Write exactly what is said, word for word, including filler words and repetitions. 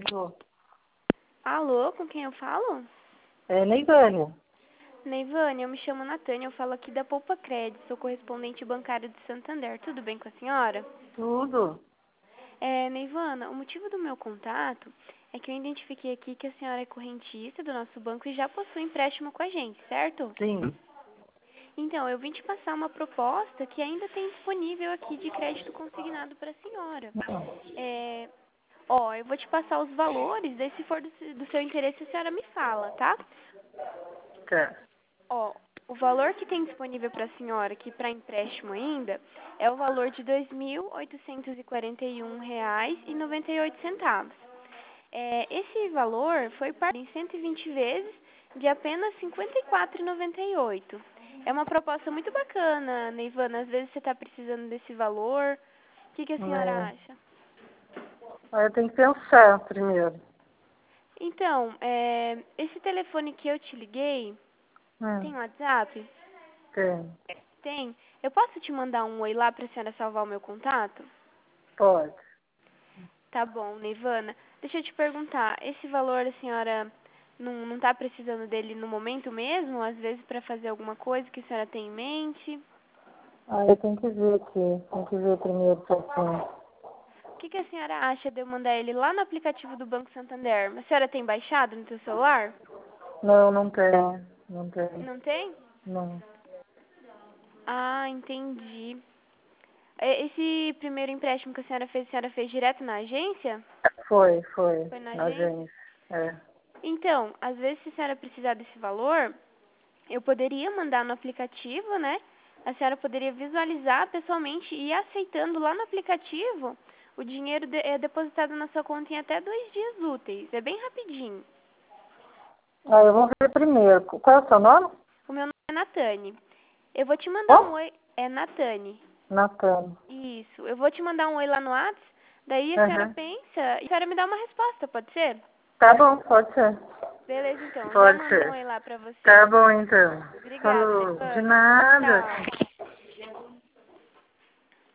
Alô, Alô, com quem eu falo? é Neivânia. Neivânia, eu me chamo Natânia, eu falo aqui da Poupa Crédito, sou correspondente bancária de Santander. Tudo bem com a senhora? Tudo? É, Neivana, o motivo do meu contato é que eu identifiquei aqui que a senhora é correntista do nosso banco e já possui empréstimo com a gente, certo? Sim. Então, eu vim te passar uma proposta que ainda tem disponível aqui de crédito consignado para a senhora. É, ó, eu vou te passar os valores, daí se for do, do seu interesse a senhora me fala, tá? Tá. Ó, o valor que tem disponível para a senhora aqui para empréstimo ainda é o valor de dois mil oitocentos e quarenta e um reais e noventa e oito centavos. É, esse valor foi pago em cento e vinte vezes de apenas cinquenta e quatro reais e noventa e oito centavos. É uma proposta muito bacana, Neivana. Às vezes você está precisando desse valor. O que, que a senhora É. acha? Aí eu tenho que pensar primeiro. Então, é, esse telefone que eu te liguei, Hum, tem WhatsApp? tem. Tem. Eu posso te mandar um oi lá para a senhora salvar o meu contato? Pode. Tá bom, Neivana. Deixa eu te perguntar, esse valor a senhora não, não tá precisando dele no momento mesmo? Às vezes para fazer alguma coisa que a senhora tem em mente? Aí eu tenho que ver aqui. Tenho que ver primeiro certinho. O que, que a senhora acha de eu mandar ele lá no aplicativo do Banco Santander? A senhora tem baixado no seu celular? Não, não tem. Não tem. Não tem? Não. Ah, entendi. E- Esse primeiro empréstimo que a senhora fez, a senhora fez direto na agência? Foi, foi. Foi na Na agência? agência. É. Então, às vezes se a senhora precisar desse valor, eu poderia mandar no aplicativo, né? A senhora poderia visualizar pessoalmente e ir aceitando lá no aplicativo, o dinheiro de- é depositado na sua conta em até dois dias úteis. É bem rapidinho. Aí eu vou ver primeiro. Qual é o seu nome? O meu nome é Natane. Eu vou te mandar um Ó, oi. É Natane. Natânia. Isso. Eu vou te mandar um oi lá no WhatsApp. Daí a senhora Aham. pensa e a senhora me dá uma resposta, pode ser? Tá bom, pode ser. Beleza, então. Já Pode mandei um ser. oi lá pra você. Tá bom, então. Obrigada, Falou. De Nevana. nada. Tchau.